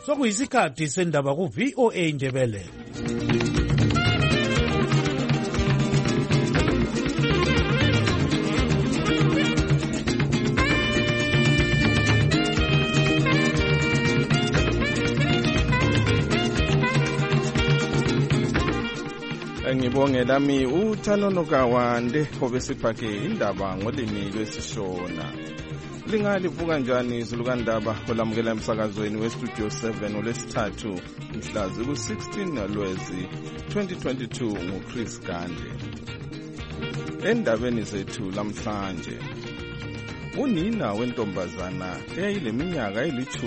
Sokuyisikhathi sendaba ku VOA Ndebele. Ngibonge lami uThanono Kawande obesiphake indaba ngolimi lwesiShona. Lingalivuka njani izulukandaba olamukela emsakazweni weStudio 7 olesithathu mhla ziku-16 Lwezi 2022 nguChris Gande. Endabeni zethu lamhlanje, unina wentombazana eyayileminyaka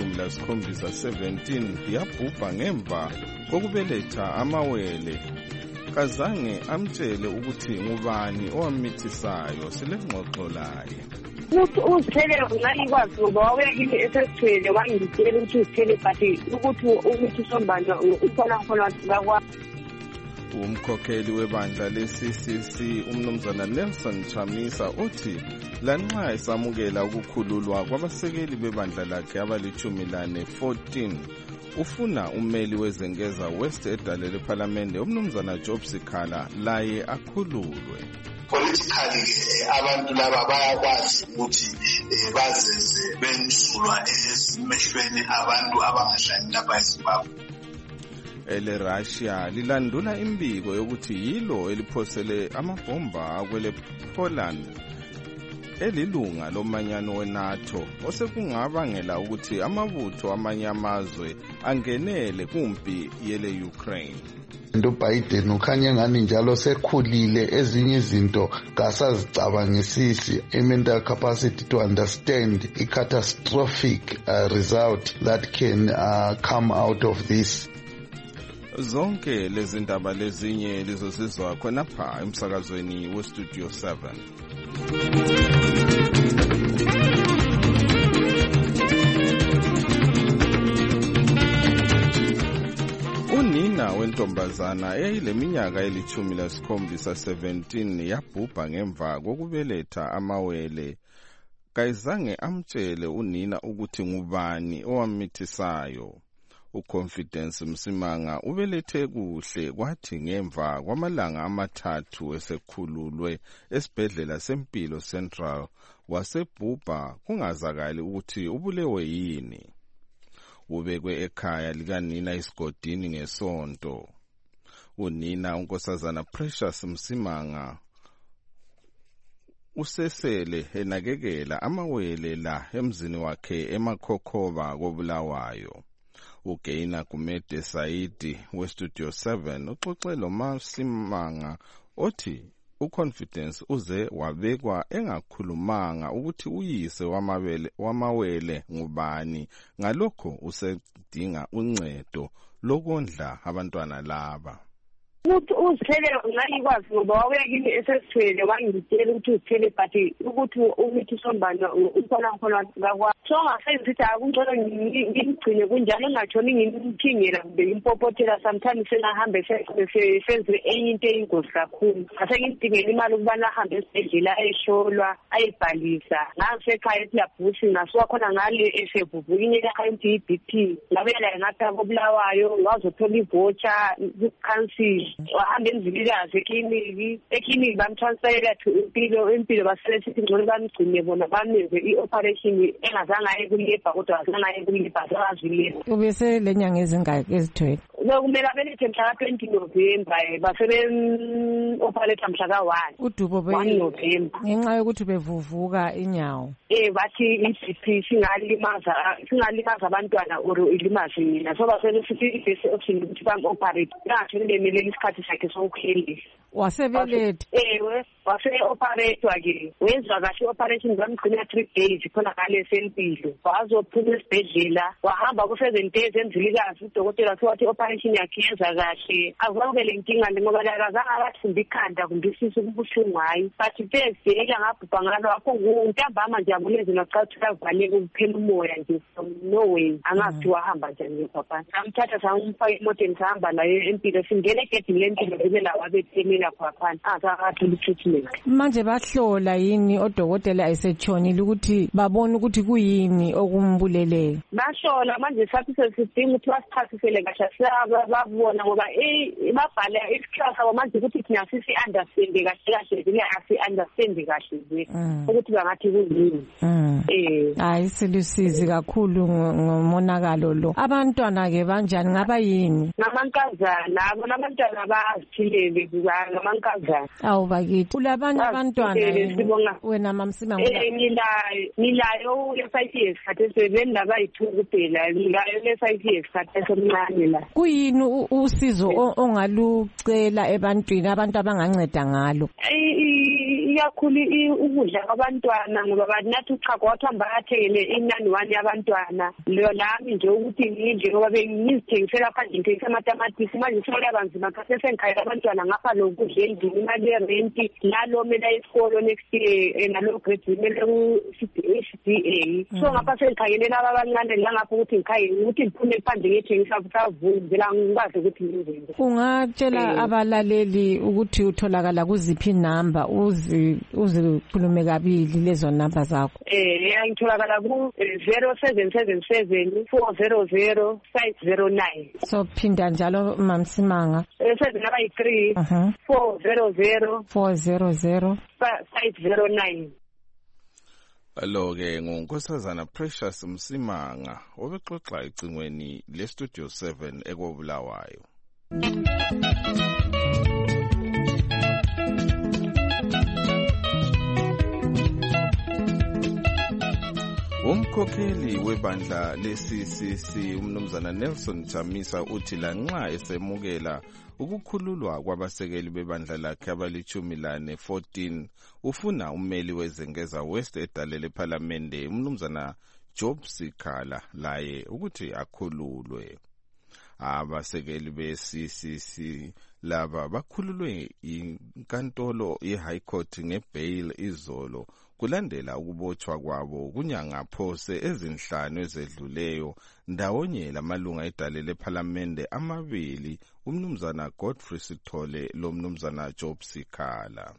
eli-17 yabhubha ngemva kokubeletha amawele. Kazange amtshele ukuthi ngubani owamithisayo. Silengxoxo laye. Uzithele ngayikwazi ngoba wawuyakini esesithwele wangitshela ukuthi uzithele but ukuthi umithi sombanda ukhona wakwa. Umkhokheli webandla le-CCC umnumzana Nelson Chamisa uthi lanxa esamukela ukukhululwa kwabasekeli bebandla lakhe abali-14 ufuna ummeli wezengeza West edalele eParliament umnumzana Job Sikhala laye akhululwe. Politically abantu laba bayakwazi ukuthi bazeze bensulwa emehlweni abantu abangahlali lapha eZimbabwe. Russia lilandula imbiko yokuthi yilo eliphosele amabhomba akwele Poland elilunga lomanyano weNATO osekungabangela ukuthi amabutho amanye amazwe angenele kumpi yele Ukraine. Biden ukhanya ngani njalo sekhulile ezinye izinto kasazicabangisisi mental capacity to understand a catastrophic result that can come out of this. Zonke lezi ndaba lezinye lizosizwa khonapha emsakazweni weStudio 7. Unina wentombazana eyayileminyaka eli-17 yabhubha ngemva kokubeletha amawele. Kayizange amtshele unina ukuthi ngubani owamithisayo. uConfidence Msimanga ubelethe kuhle kwathi ngemva kwamalanga amathathu esekhululwe esibhedlela sempilo Central wasebhubha kungazakali ukuthi ubulewe yini. Ubekwe ekhaya likanina esigodini ngesonto. Unina unkosazana Precious Msimanga usesele enakekela amawele la emzini wakhe eMakhokhoba koBulawayo. Ugaina Kumede Saidi weStudio 7 uxoxe lo Msimanga othi uConfidence uze wabekwa engakhulumanga ukuthi uyise wamawele ngubani, ngalokho usedinga uncedo lokondla abantwana laba. Uzithele ngayikwazi ngoba wawuyakini esesithwele wangitshela ukuthi uzithele but ukuthi umithi sombanda ukhona wakwa. So ngasenzithi akungcono ngimgcine kunjalo engatshoni ngimthingela kumbe impopothela sometimes sengahambe senze enye into eyingozi kakhulu. Ngase ngidingela imali ukubana ahambe esibhedlela ayesholwa ayibhalisa. Ngasekhaya esilabhusi ngasuka khona ngale esebhubuka inyeke yakhe iBP. Ngabela ngathi koBulawayo wazothola ivoucher ku-council. Wahamba emzilikazi ekliniki bamtransferela to impilo baselethi ngcono bamgcine bona bamenze i-operation engazange aye kulebha kodwa azange aye kulebha azazilebha. Ubese lenyanga ezingaki ezithwele? Kumele abelethe mhla ka-20 November basebe-operate mhla ka-1 November ngenxa yokuthi bevuvuka inyawo. Bathi i-BP singalimaza abantwana or ilimaze mina, so basebesithi i-best option ukuthi bam-operate ngathini bemelele isikhathi sakhe sokuphelisa. Wasebeletha? Wase-operate-wa-ke wenziwa kahle i-operation bamgcina 3 days khona ngale esempilo. Wazophuma esibhedlela wahamba ku-7 days emzilikazi udokotela wathi i-operation yakhe yenza kahle. Azange le nkinga ngoba akazange akathumba ikhanda kumbe isisu kubuhlungu hayi, but Thursday ngabhubha ngalokho ntambama nje abulezi nokucathula kuvaleke ukuphela umoya nje no way angathi wahamba njani papa. Samthatha samfaka emotweni sahamba naye empilo singene egedini ukuthi le mpilo ibela wabephelela khwaphana azakathula treatment. Manje bahlola yini odokotela ayisechonile ukuthi babone ukuthi kuyini okumbuleleyo? Bahlola manje sathi sesidinga ukuthi basichasisele kahle siyababona ngoba babhala isihlahla manje ukuthi thina sisi-understand kahle vele asi-understand kahle nje ukuthi bangathi kuyini. Hayi silusizi kakhulu ngomonakalo lo. Abantwana-ke banjani ngaba yini? Ngamankazana, bona abantwana baziphilele ngamankazana. Awu bakithi. Kulabanye abantwana wena MaMsimanga? Ngilayo le-5 years khathesi beveni labayi-2 kuphela. Ngilayo le-5 years khathesi omncane la. Kuyini usizo ongalucela ebantwini abantu abanganceda ngalo? Iyakhulu ukudla kwabantwana ngoba banathi uchago wathamba athengele inani 1 yabantwana. Leyo nami nje ukuthi ngidle ngoba bengizithengisela phandle ngithengisa amatamatisi manje sokuba nzima khathesi sengikhayela abantwana ngapha lokudla endlini imali yerent nalo mela isikolo next year nalo grade mele ku-CDA. So ngapha sengikhayele laba abancane la ngapha ukuthi ngikhayele ukuthi ngiphume phandle ngithengisa usavuni vela ngikwazi ukuthi ngizenze. Ungatshela abalaleli ukuthi utholakala kuziphi number uzikhulume kabili lezo number zakho? Ngitholakala ku 0777 400 509. So phinda njalo MaMsimanga. 783 400 509. Alo-ke nguNkosazana Precious Msimanga obexoxa ecingweni le-Studio 7 ekobulawayo. Umkhokheli webandla le-CCC umnumzana Nelson Chamisa uthi lanxa esemukela ukukhululwa kwabasekeli bebandla lakhe abali-14 ufuna ummeli wezengeza West edalele ephalamende umnumzana Job Sikhala laye ukuthi akhululwe. Abasekeli be-CCC laba bakhululwe inkantolo ye-High Court ngebail izolo kulandela ukubotshwa kwabo kunyanga phose ezinhlanu ezedluleyo ndawonye lamalunga edalele ephalamende amabili umnumzana Godfrey Sithole lo mnumzana Job Sikhala.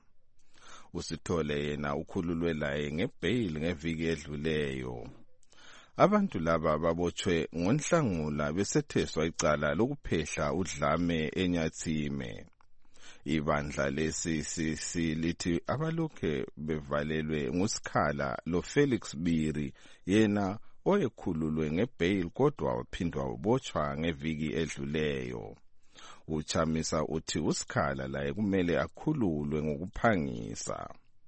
uSithole yena ukhululwe laye ngebail ngeviki edluleyo. Abantu laba babotshwe ngoNhlangula besetheswa icala lokuphehla udlame eNyathime. Ibandla le-CCC lithi abalokhe bevalelwe nguSikhala lo Felix Biri yena oyekhululwe ngebail kodwa waphindwa ubotshwa ngeviki edluleyo. Uchamisa uthi uSikhala laye kumele akhululwe ngokuphangisa.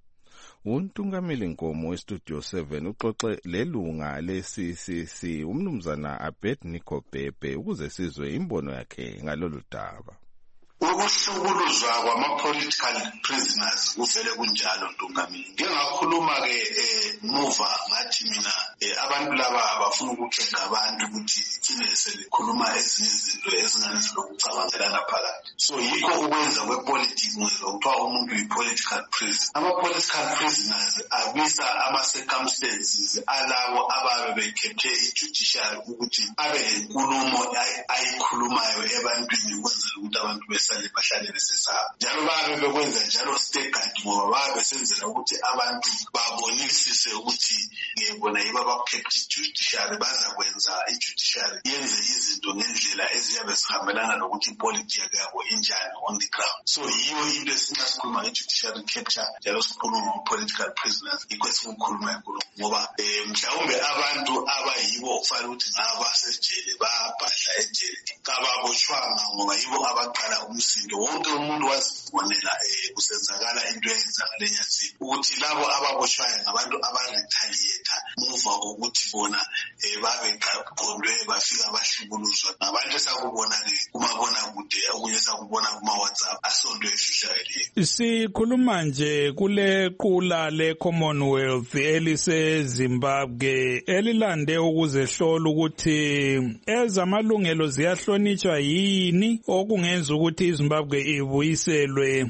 Untungameli Nkomo weStudio 7 uxoxe lelunga le-CCC umnumzana Abednego Bhebhe ukuze sizwe imbono yakhe ngalolu daba. Ukuhlukuluzwa kwama-political prisoners kuvele kunjalo Ntungameli. Ngingakhuluma-ke muva ngathi mina abantu laba bafuna ukukhega abantu ukuthi thine selikhuluma ezinye izinto ezingane zilokucabangelana phakathi. So yikho ukwenza kwepolitiki ngizwa kuthiwa umuntu yi-political prisoner. Ama-political prisoners abisa ama-circumstances alabo ababe bekhethe i-judiciary ukuthi abe lenkulumo ayikhulumayo ebantwini ukwenzela ukuthi abantu bahlale besesaba. Njalo babe bekwenza njalo staggered ngoba babe besenzela ukuthi abantu babonisise ukuthi ngebona yibo abakhethe i-judiciary bazakwenza i-judiciary yenze izinto ngendlela eziyabe zihambelana nokuthi ipolitiki yabo injani on the ground. So yiyo into esinxa sikhuluma nge-judiciary capture njalo sikhuluma ngo-political prisoners yikho esikukhuluma inkulumo ngoba mhlawumbe abantu abayibo okufanele ukuthi ngabasejele babhadla ejele kababotshwanga ngoba yibo abaqala umsindo. Wonke umuntu wazibonela kusenzakala into eyenzakala eNyathime ukuthi labo ababotshwayo ngabantu abaretaliator muva kokuthi bona babeqondwe bafika bahlukuluzwa ngabantu esakubona-ke kumabonakude okunye esakubona kuma-WhatsApp asonto efihlayo leyo. Sikhuluma nje kule qula le-Commonwealth eliseZimbabwe elilande ukuzehlola ukuthi ezamalungelo ziyahlonitshwa yini okungenza ukuthi iZimbabwe ibuyiselwe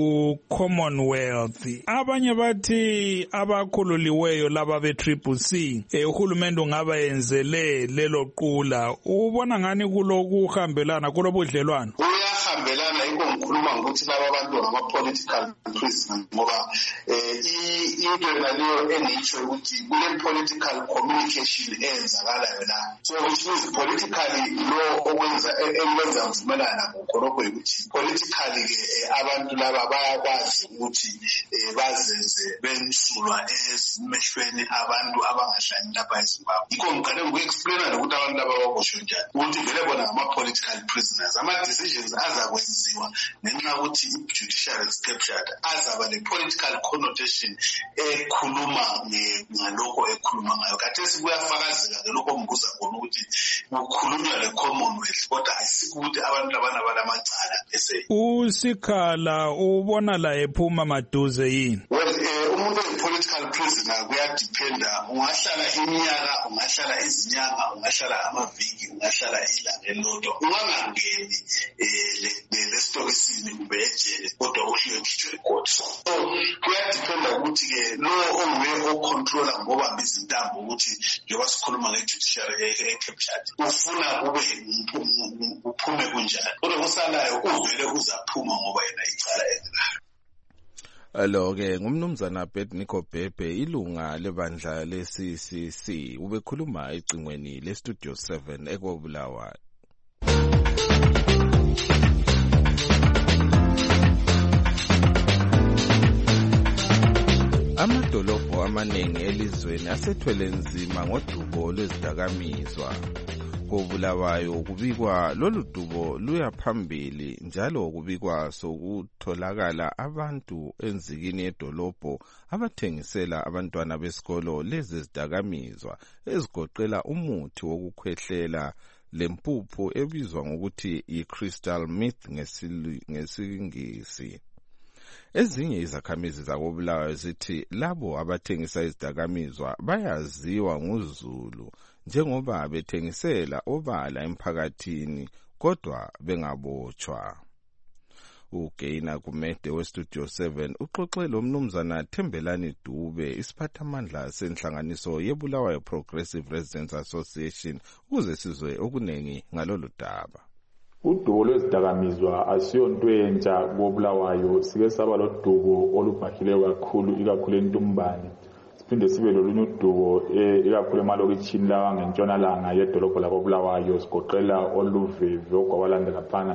ku-Commonwealth. Abanye bathi abakhululiweyo laba be-CCC uhulumende ungaba yenzele lelo qula. Ubona ngani kulokuhambelana kulobudlelwano? Uyahambelana yikho ngikhuluma ngokuthi laba abantu ngama-political prisoners ngoba into naleyo engiyisho ukuthi kule-political communication eyenzakalayo la. So which means politically lo ekwenza mvumelana khonokho ukuthi politically-ke abantu laba bayakwazi ukuthi bazenze bemsulwa ezimehlweni abantu abangahlali lapha eZimbabwe. Yikho ngiqale ngoku-explaina nokuthi abantu laba babosho njani ukuthi vele bona ngama-political prisoners. Ama-decisions azakwenziwa ngenxa yokuthi i-judiciary is captured azaba le-political connotation ekhuluma ngalokho ekhuluma ngayo. Khathesi kuyafakazeka-ke lokho ombuza khona ukuthi kukhulunywa le-Commonwealth kodwa ayisikho ukuthi abantu labana balamacala bese. uSikhala ubona la ephuma maduze yini? Well, umuntu oyi-political prisoner kuyadependa, ungahlala iminyaka, ungahlala izinyanga, ungahlala amaviki, ungahlala ilanga elilodwa, ungangangeni lesitokisini kumbe ejele kodwa uhlike khitshwe icourt. So kuyadependa ukuthi-ke lo onguye ocontrola ngobamba izintambo ukuthi njengoba sikhuluma nge-judiciary e-captured ufuna kube uphume kunjani, kodwa kusalayo uvele uzaphuma ngoba yena icala engelalo. Alo-ke ngumnumzana Abednego Bhebhe, ilunga lebandla le-CCC, ubekhuluma ecingweni le-Studio 7 eKobulawayo. Amadolobho amaningi elizweni asethwele nzima ngodubo lwezidakamizwa. KoBulawayo kubikwa lolu dubo luya phambili njalo kubikwa sokutholakala abantu enzikini yedolobho abathengisela abantwana besikolo lezi zidakamizwa ezigoqela umuthi wokukhwehlela lempuphu ebizwa ngokuthi i-crystal meth ngesingisi. Ezinye izakhamizi zakoBulawayo zithi labo abathengisa izidakamizwa bayaziwa nguZulu njengoba bethengisela obala emphakathini kodwa bengabotshwa. uGeina Kumede weStudio 7 uxoxe lo mnumzana Thembelani Dube, isiphathamandla senhlanganiso yeBulawayo Progressive Residents Association, ukuze sizwe okunengi ngalolu daba. Udubo lwezidakamizwa asiyonto entsha koBulawayo, sike saba lodubo olubhahileyo kakhulu ikakhulu eNtumbane. Siphinde sibe lolunye udubo ikakhulu emalokitshini lawa ngentshonalanga yedolobho lakoBulawayo, sigoqela oLuveve, oGwabalanda laphana.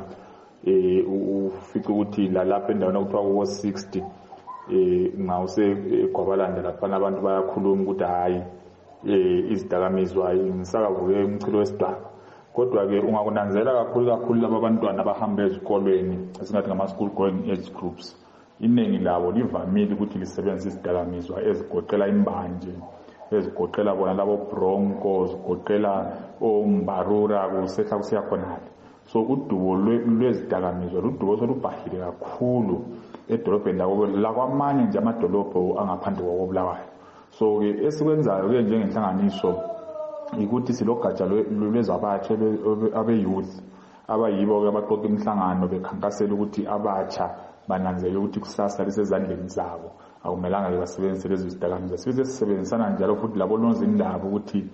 Ufica ukuthi lalapha endaweni okuthiwa kuwo-60 ngawuse eGwabalanda laphana abantu bayakhuluma ukuthi hayi izidakamizwa ngisakavuke umchilo wesidwaba. Kodwa-ke ungakunanzela kakhulu laba abantwana abahamba ezikolweni esingathi ngama-school going age groups, iningi labo livamile ukuthi lisebenzise izidakamizwa ezigoqela imbanje, ezigoqela bona labo bronco, zigoqela ombarura, kusehla kusiya khonale. So udubo lwezidakamizwa ludubo solubhahile kakhulu edolobheni lakwamanye nje amadolobho angaphandle koBulawayo. So-ke esikwenzayo-ke njengenhlanganiso ukuthi silogatsha lwezabatsha abe-youth abayibo-ke abaqoqa imihlangano bekhankasela ukuthi abatsha bananzele ukuthi kusasa lisezandleni zabo, akumelanga basebenzise lezi zidakamizwa. Sibe sisebenzisana njalo futhi labo nozindaba ukuthi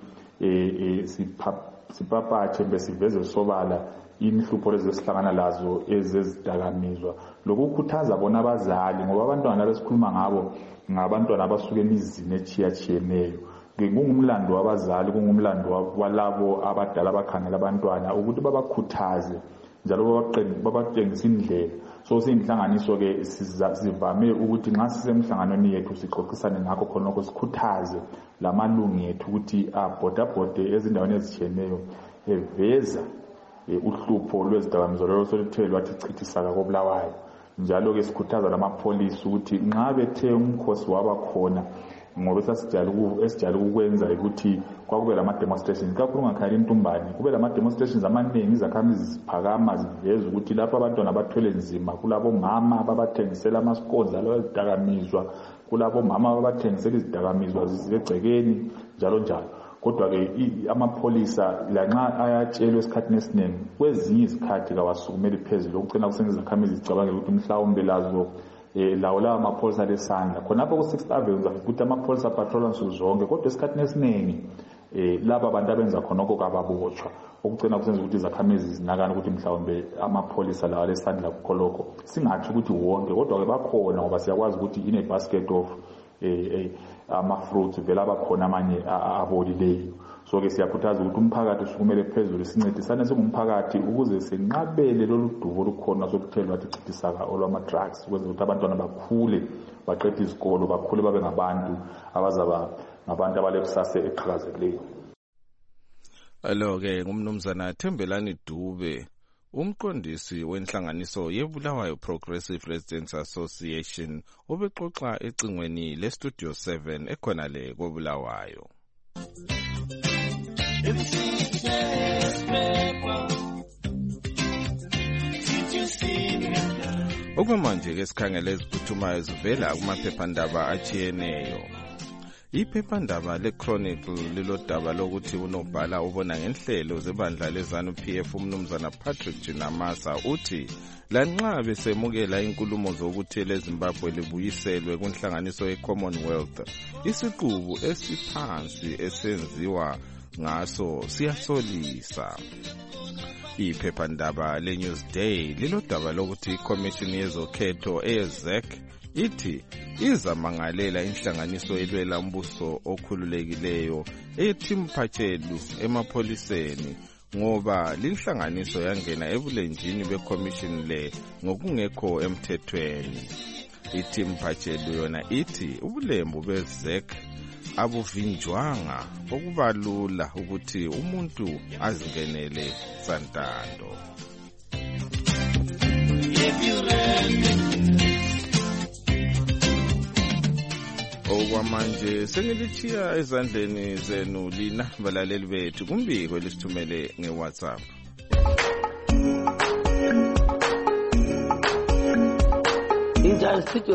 sipapathe besiveze sobala inhlupho lezi esihlangana lazo ezezidakamizwa, lokukhuthaza bona abazali ngoba abantwana besikhuluma ngabo ngabantwana abasuka emizini echiyachiyeneyo. Kungumlando wabazali, kungumlando walabo abadala abakhangela abantwana ukuthi babakhuthaze njalo babatshengisa indlela. So siyinhlanganiso-ke sivame ukuthi nxa sisemhlanganweni yethu sixoxisane ngakho khonokho, sikhuthaze lamalungu ethu ukuthi abhodabhode ezindaweni ezitshiyeneyo eveza uhlupho lwezidakamizwa lolo soluthe lwathi chithisa koBulawayo. Njalo-ke sikhuthaza lamapholisi ukuthi nxa bethe umkhosi waba khona, ngoba esijayele ukwenza ukuthi kwakube lama-demonstrations kakhulu ngakhaya eNtumbane, kube lama-demonstrations amaningi, izakhamizi ziphakama ziveza ukuthi lapho abantwana bathwele nzima, kulabo mama ababathengisela amascones alo ezidakamizwa, kulabo mama ababathengisela izidakamizwa zisegcekeni njalo njalo. Kodwa-ke amapholisa lanxa ayatshelwe esikhathini esiningi, kwezinye izikhathi kawasukumeli phezulu, okucina kusenza izakhamizi zicabangela ukuthi mhlawumbe lazo lawo lawa amapholisa lesandla khonapho ku-6th Avenue ukuthi amapholisa patrola nsuku zonke. Kodwa esikhathini esiningi laba abantu abenza khonokho kababotshwa okucina kusenza ukuthi izakhamizi zinakana ukuthi mhlawumbe amapholisa lawa lesandla kukho lokho. Singathi ukuthi wonke, kodwa-ke bakhona ngoba siyakwazi ukuthi in a basket of ama-fruits vele abakhona amanye abolileyo. So-ke siyakhuthaza ukuthi umphakathi usukumele phezulu sincedisane singumphakathi ukuze senqabele lolu dubo olukhona sokuthelwa ticithisaka olwama-drugs ukwenzela ukuthi abantwana bakhule baqede izikolo bakhule babe ngabantu abazaba ngabantu abalekusasa eqhakazekileyo. Alo-ke ngumnumzana Thembelani Dube, umqondisi wenhlanganiso yeBulawayo Progressive Residents Association, obexoxa ecingweni leStudio 7 ekhona le koBulawayo. Okwamanje ke sikhangele eziphuthumayo zivela kumaphephandaba ajiyeneyo. Iphephandaba leChronicle lilodaba lokuthi unobhala ubona ngenhlelo zebandla leZANU-PF umnumzana Patrick Jinamasa uthi lanxa besemukela inkulumo zokuthi leZimbabwe libuyiselwe kunhlanganiso yeCommonwealth, isiqubu esiphansi esenziwa ngaso siyasolisa. Iphephandaba leNewsday lilodaba lokuthi iCommission yezokhetho eYezek ithi izamangalela inhlanganiso elwela umbuso okhululekileyo eTimpachelu emapholiseni ngoba linhlanganiso yangena ebulenjini beCommission le ngokungekho emthethweni. iTimpachelu yona ithi ubulembu beZek abuvinjwanga okubalula ukuthi umuntu azingenele santando. Okwamanje sengilithiya ezandleni zenu lina balaleli bethu kumbiko elisithumele ngeWhatsApp. Injani Studio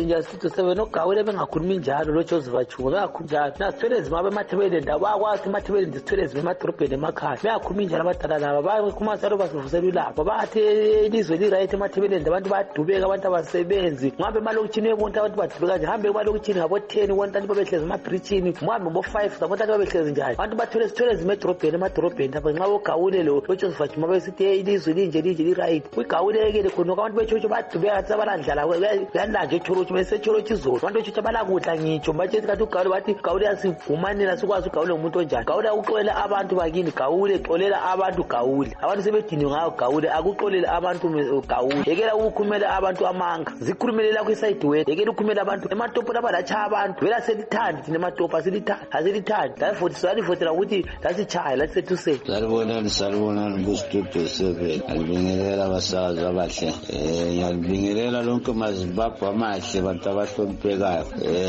7 ogawule bengakhulumi njalo lo Joseph Chuma bengakhulumi nasithwele zimabe emathebeleni ndabakwazi emathebeleni ndisithwele zima emadrobheni emakhaya bengakhulumi njalo abadala laba bakumasalo basivusela ulapha bathi ilizwe liright emathebeleni abantu badubeka abantu abasebenzi ngabe emalokitshini ebonke abantu badubeka nje hambe emalokitshini ngabo 10 wonke abantu babehlezi emabridgini mhambe bo 5 abantu babehlezi njani abantu bathwele sithwele zima emadrobheni lapha nxa ogawule lo Joseph Chuma besithi ilizwe linje liright uyigawulekele khona abantu bechocho badubeka sabalandlala yandanje echorochi bese chorochi izolo abantu bechucha balakudla ngitsho bachethi kathi ugawule bathi gawule asigumanela sikwazi ugawule umuntu onjani gawule ukuxolela abantu bakini gawule xolela abantu gawule abantu sebedini ngayo gawule akuxolele abantu gawule yekela ukukhumela abantu amanga zikhulumelela kwiside wethu yekela ukukhumela abantu ematopo lapha lacha abantu vela selithandi thina ematopo asilithandi lavotela ukuthi lasichaya lasisetuse salibonani kustudio 7 alibingelela abasazi abahle ngiyalibingelela lonke maZimbabwe amahle abantu abahloniphekayo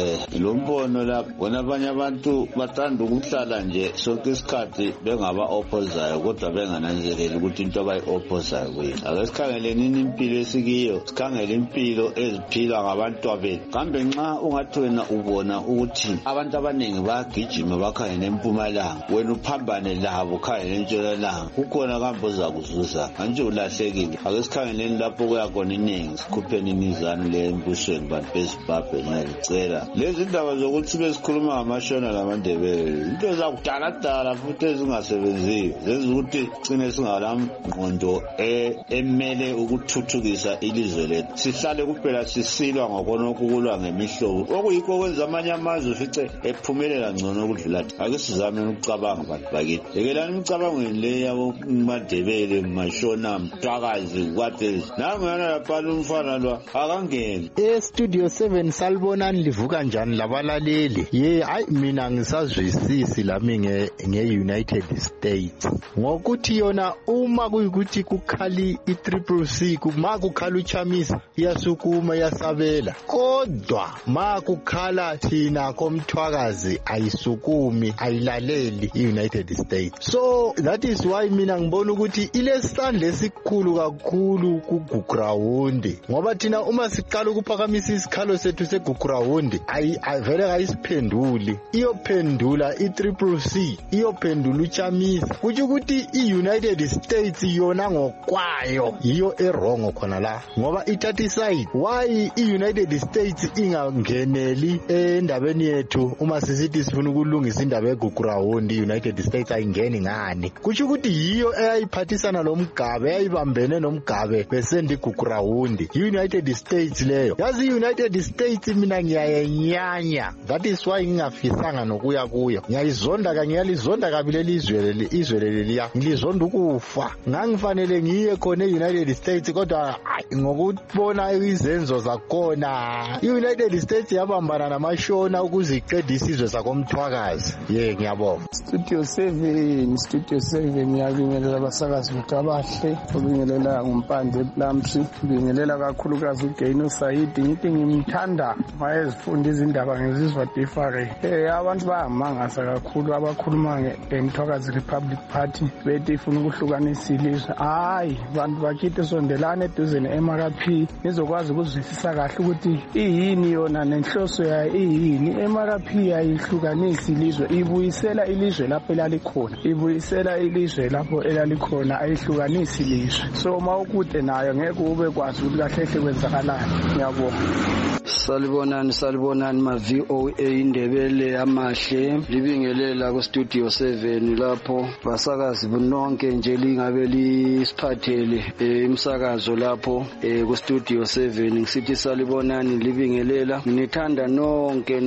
lo mbono lapho bona abanye abantu bathanda ukuhlala nje sonke isikhathi bengaba opposayo kodwa bengananzeleli ukuthi into abayi-opposayo kwethu ake sikhangeleni impilo esikiyo sikhangele impilo eziphilwa ngabantu bethu kambe nxa ungathi wena ubona ukuthi abantu abaningi bayagijima bakhangele empumalanga wena uphambane labo ukhangele entshonalanga kukhona kambe ozakuzuza manje ulahlekile ake sikhangeleni lapho kuyakhona iningi sikhupheni imizana le embusweni bantu beZimbabwe ngiyacela lezi ndaba zokuthi besikhuluma ngamashona lamandebele into zakudala futhi ezingasebenziyo zenza ukuthi cine singalamngqondo emele ukuthuthukisa ilizwe lethu sihlale kuphela sisilwa ngokonokulwa ngemihlobo okuyikho okwenza amanye amazwe fice ephumelela ngcono ukudlula ake sizame ukucabanga bantu bakithi yekelani imicabangweni le yabo madebele mashona mtwakazi kwathi nangana lapha umfana lo akangeni eStudio 7 salibonani livuka njani labalaleli hayi mina ngisazwisisi lami nge-United States ngokuthi yona uma kuyikuthi kukhali i-CCC ma kukhala uChamisa iyasukuma iyasabela kodwa ma kukhala thina komthwakazi ayisukumi ayilaleli i-United States so that is why mina ngibona ukuthi ilesandla esikhulu kakhulu kugrawundi ngoba thina uma siqala ukuphakamisa isikhalo sethu segugurawundi vele kayisiphenduli, iyophendula i-CCC, iyophendula uChamisa. Kutsho ukuthi i-United States yona ngokwayo yiyo erongo khona la, ngoba ithatha iside. Why i-United States ingangeneli endabeni yethu uma sisithi sifuna ukulungisa indaba yegugurawundi? I-United States ayingeni ngani? Kutsho ukuthi yiyo eyayiphathisana lo Mgabe, eyayibambene noMgabe besenda igugurawundi, i-United States leyo. Yazi i-United States mina ngiyayenyanya, that is why ngingafisanga nokuya kuyo. Ngiyalizonda kabili izwe leliya, ngilizonda ukufa. Ngangifanele ngiye khona e-United States, kodwa ngokubona izenzo zakhona i-United States yabambana namashona ukuze iqede isizwe sakomthwakazi. Ngiyabonga. Studio 7 ngiyabingelela abasakazi bethu abahle, ubingelela ngumpande Plumsi, ubingelela kakhulukazi uGaino Saidi. Ngithi ngimthanda wayezifunda izindaba ngezizwa different. Abantu bayamangasa kakhulu abakhuluma ngeMthwakazi Republic Party bethi ifuna ukuhlukanisa ilizwe. Hayi, bantu bakithi sondelane eduze ne-MRP nizokwazi ukuzwisisa kahle ukuthi iyini yona nenhloso yayo iyini. MRP ayihlukanisi ilizwe, ibuyisela ilizwe lapho elalikhona, ibuyisela ilizwe lapho elalikhona, ayihlukanisi ilizwe. So mawukude nayo ngeke ube kwazi ukuthi kahle hle kwenzakalani. Ngiyabonga. Salibonani ma VOA Indebele amahle, libingelela ku Studio 7 lapho basakazi bonke nje lingabe lisiphathele imsakazo lapho ku Studio 7. Ngisithi salibonani, libingelela. Ngithanda nonke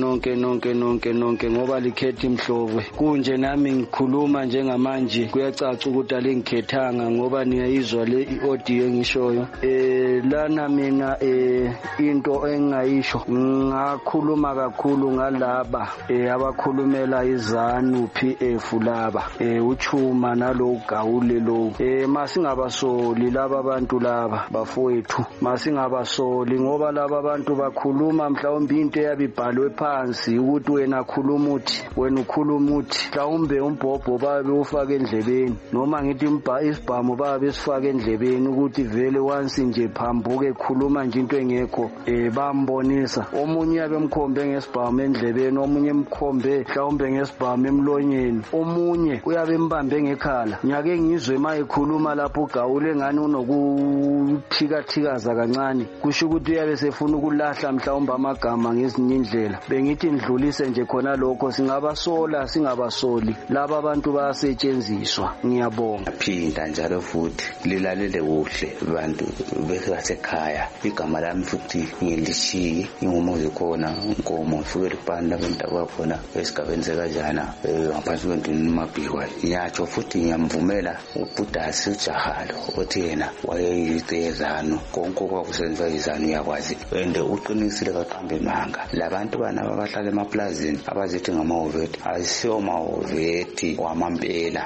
ngoba likhetha imhlove. Kunje nami ngikhuluma njengamanje kuyacaca ukuthi alingikhethanga ngoba niyayizwa le audio engishoyo. Lana mina into engayisho ngakhuluma kakhulu ngalaba abakhulumela izanu PF laba uChuma nalo Gawule lo. Masingabasoli laba abantu laba bafowethu, masingabasoli ngoba laba abantu bakhuluma mhlawumbe into eyabibhalwe phansi ukuthi wena khuluma uthi, wena ukhuluma uthi, mhlawumbe umbhobho babe ufake endlebeni noma ngithi isibhamu babe sifake endlebeni ukuthi vele once nje phambuke khuluma nje into engekho bambonisa. Omunye yabe mkhombe ngesibhamu endlebeni, omunye emkhombe mhlawumbe ngesibhamu emlonyeni, omunye uyabe mbambe ngekhala. Nyake ngizwe mayikhuluma lapho uGawule ngani unokuthikathikaza kancane, kusho ukuthi uyabe sefuna ukulahla mhlawumbe amagama ngezinye indlela. Bengithi ndlulise nje khona lokho, singabasola singabasoli laba abantu bayasetshenziswa. Ngiyabonga. Phinda njalo futhi lilalele kuhle bantu besekhaya. Igama lami futhi ngilishiye ingumuzi khona inkomo futhi libanda bendawo khona esigabeni sekajana ngaphansi kwenduni Mabhikwa. Ngiyatsho futhi ngiyamvumela uBudasi uJahalo othi yena wayeyizezano konke kwakusenziwa izanu yakwazi ende uqinisile kaqambe manga. Labantu bana abahlala emaplazini abazithi ngamahoveti ayisiyo mahoveti wamampela,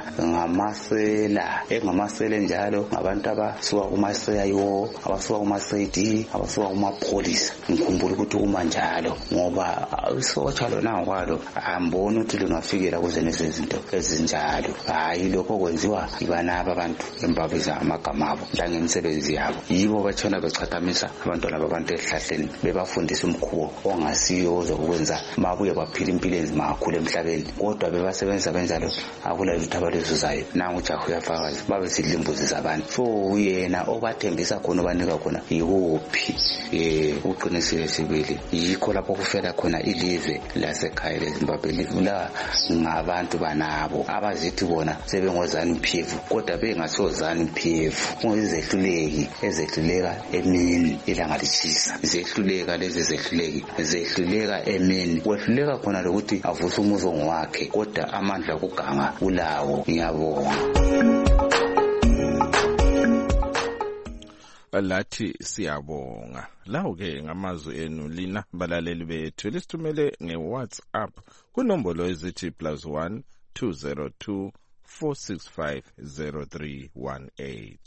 ngamasela engamasela njalo ngabantu abasuka kumaseyayo, abasuka kumasedi, abasuka kumapolisa. Ngikhumbula ukuthi uma njalo ngoba isotsha lona kwalo ambona ukuthi lingafikela kuze nezinto ezinjalo. Hayi lokho kwenziwa ibanaba abantu embabiza amagama abo langemisebenzi yabo, yibo batshona bechathamisa abantwana babantu ehlahleni bebafundisa umkhubo ongasiyo ozokwenza mabuye baphila impilo enzima kakhulu emhlabeni, kodwa bebasebenza benjalo akula lutho abaluzuzayo. Nangu uJahu uyafakaza babe sidlimbuzi zabantu. So yena obathembisa khona banika khona yikuphi uqinisile sibili, yikho lapho kufela khona ilizwe lasekhaya leZimbabwe livula ngabantu banabo abazithi bona sebengozani PF kodwa bengasozani PF. Ungezehluleki ezehluleka emini ilanga litshisa, zehluleka lezi zehluleka emini, wehluleka khona lokuthi avuse umuzi ongwakhe kodwa amandla okuganga ulawo. Ngiyabonga. Lathi siyabonga. Lawo-ke ngamazwi enu lina balaleli bethu lisithumele nge-WhatsApp kunombolo ezithi +1 202 465 0318.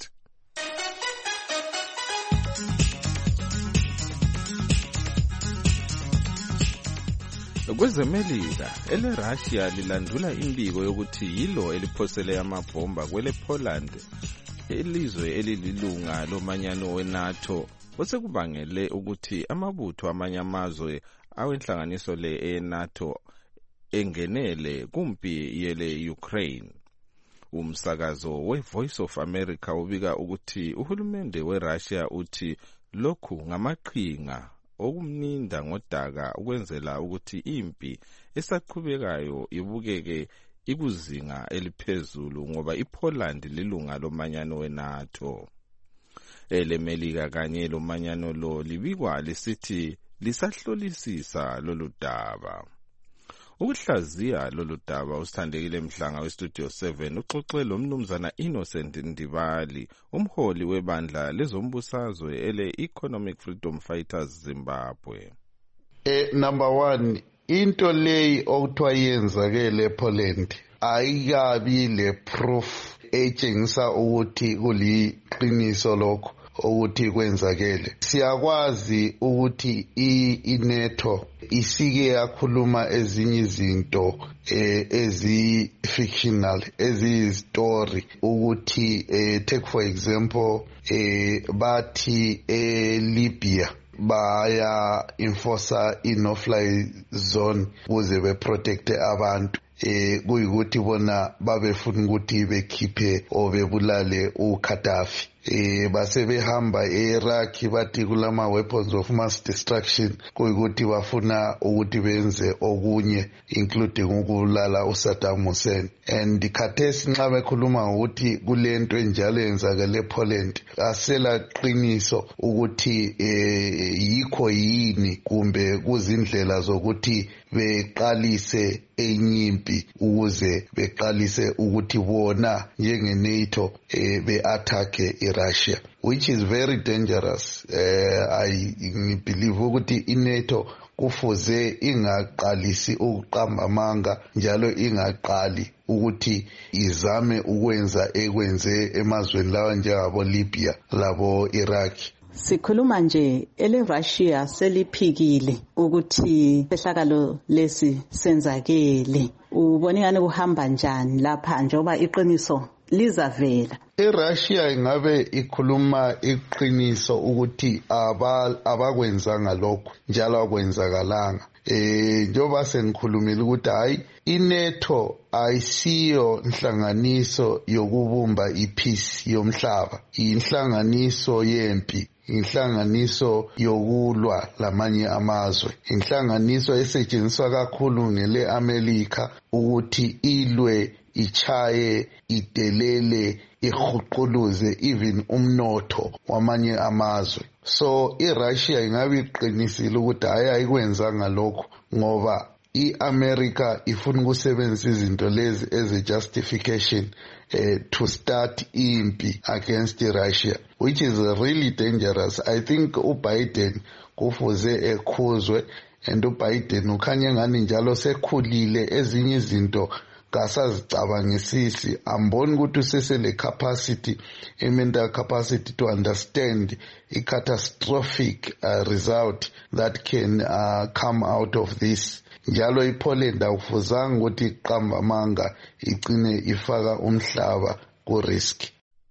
KwezeMelika eleRussia lilandula imbiko yokuthi yilo eliphosele amabhomba kwele Poland, ilizwe elililunga lomanyano weNATO osekubangele ukuthi amabutho amanye amazwe awenhlanganiso le eNATO engenele kumpi yele Ukraine. Umsakazo we-Voice of America ubika ukuthi uhulumende weRussia uthi lokhu ngamaqhinga okumninda ngodaka ukwenzela ukuthi impi esaqhubekayo ibukeke ikuzinga eliphezulu ngoba iPoland lilunga lomanyano weNATO. EleMelika kanye lomanyano lo libikwa lisithi lisahlolisisa lolu daba. Ukuhlaziya lolu daba usithandekile Mhlanga weStudio 7 uxoxe lo mnumzana Innocent Ndibali, umholi webandla lezombusazwe ele Economic Freedom Fighters Zimbabwe. Number 1, into leyi okuthiwa yenzakele ePoland ayikabi le proof etshengisa ukuthi kuliqiniso lokho ukuthi kwenzakele. Siyakwazi ukuthi iNATO isike yakhuluma ezinye izinto ezi-fictional, ezi-story, ukuthi take for example bathi Libya baya enforcer no-fly zone ukuze beprotecte abantu. Kuyikuthi bona babefuna ukuthi bekhiphe o bebulale uGaddafi. Base behamba eIraq bathi kulama weapons of mass destruction, kuyikuthi bafuna ukuthi benze okunye including ukubulala uSaddam Hussein. And khathesi nxa bekhuluma ukuthi kulento enjalo yenzakele ePoland, asela qiniso ukuthi yikho yini kumbe kuzindlela zokuthi beqalise enyimpi ukuze beqalise ukuthi bona njenge-NATO be-attack Russia, which is very dangerous. I believe ukuthi iNATO kufuze ingaqalisi ukuqamba amanga njalo ingaqali ukuthi izame ukwenza ekwenze emazweni lawa njengabo Libya labo Iraq. Sikhuluma nje ele-Russia seliphikile ukuthi sehlakalo lesi senzakele. Ubona ngani kuhamba njani lapha njengoba iqiniso lizavela? eRussia ingabe ikhuluma iqiniso ukuthi abakwenzanga lokho njalo akwenzakalanga. Njengoba sengikhulumile ukuthi hayi iNATO ayisiyo inhlanganiso yokubumba ipeace yomhlaba, inhlanganiso yempi, inhlanganiso yokulwa lamanye amazwe, inhlanganiso esetshenziswa kakhulu ngele America ukuthi ilwe, ichaye, idelele, ihuquluze even umnotho wamanye amazwe. So iRussia ingabe iqinisile ukuthi hayi ayikwenzanga lokho ngoba iAmerica ifuna ukusebenzisa izinto lezi as a justification to start impi against Russia, which is really dangerous. I think uBiden kufuze ekhuzwe, and uBiden ukhanya ngani njalo sekhulile ezinye izinto kasazicabangisisi. Amboni ukuthi usesele capacity, mental capacity to understand a catastrophic result that can come out of this. Njalo iPoland awufuzanga ukuthi iqamba amanga igcine ifaka umhlaba ku risk.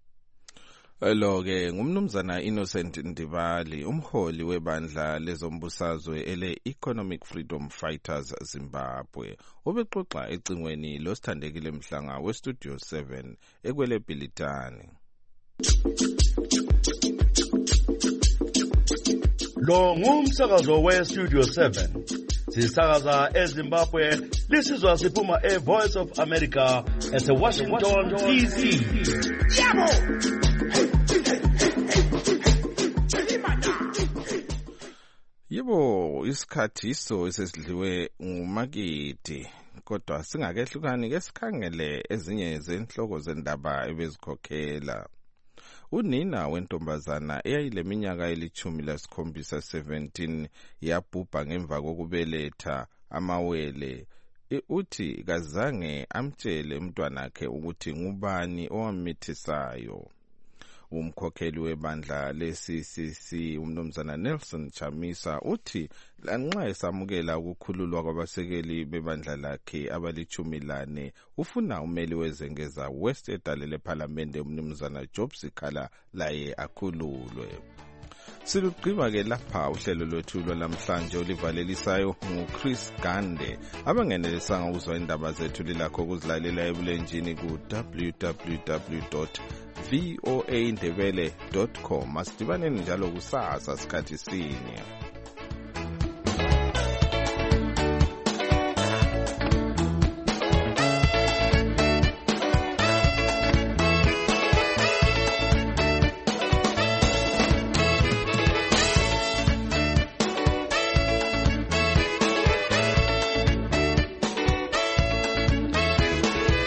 Lo-ke ngumnumzana Innocent Ndibali, umholi webandla lezombusazwe ele Economic Freedom Fighters Zimbabwe, obexoxa ecingweni losithandekile Mhlanga weStudio 7 ekwele Bhilitani. Lo ngumsakazo weStudio 7. Sisakaza eZimbabwe, lisizwa siphuma eVoice of America eseWashington DC. Yabo! Yebo, isikhathi iso esesidliwe ngumakiti, kodwa singakehlukani ke sikhangele ezinye zenhloko zendaba ebezikhokhela. Unina wentombazana eyayileminyaka eli-17 yabhubha ngemva kokubeletha amawele. Uthi kazange amtshele umntwanakhe ukuthi ngubani owamithisayo. Umkhokheli webandla le-CCC umnumzana Nelson Chamisa uthi lanxa esamukela ukukhululwa kwabasekeli bebandla lakhe abali-14 ufuna umeli wezengeza West edale lePhalamende umnumzana Job Sikhala laye akhululwe. Silugqiba-ke lapha uhlelo lwethu lwalamhlanje olivalelisayo nguChris Gande. Abangenelisanga ukuzwa indaba zethu lilakho ukuzilalela ebulenjini ku www.voaindebele.com. Asidibaneni njalo kusasa sikhathi sinye.